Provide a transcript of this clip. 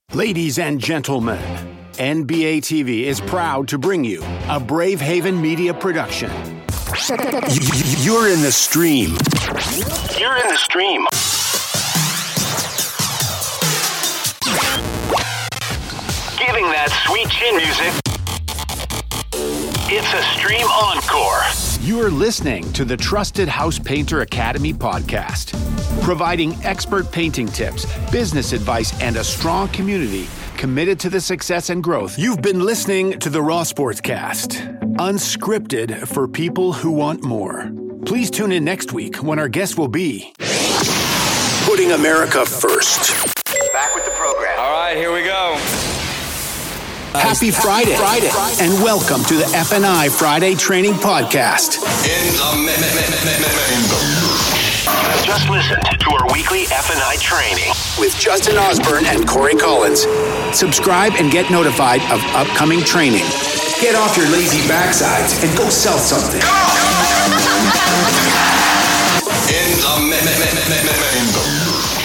Ladies and gentlemen, NBA TV is proud to bring you a Brave Haven Media production. You're in the stream. You're in the stream. Giving that sweet chin music. It's a stream encore. You're listening to the Trusted House Painter Academy podcast, providing expert painting tips, business advice, and a strong community committed to the success and growth. You've been listening to the Raw Sportscast, unscripted for people who want more. Please tune in next week when our guest will be Putting America First. Back with the program. All right, here we go. Happy Friday, and welcome to the F&I Friday Training Podcast. Just listen to our weekly F&I training with Justin Osborne and Corey Collins. Subscribe and get notified of upcoming training. Get off your lazy backsides and go sell something. In the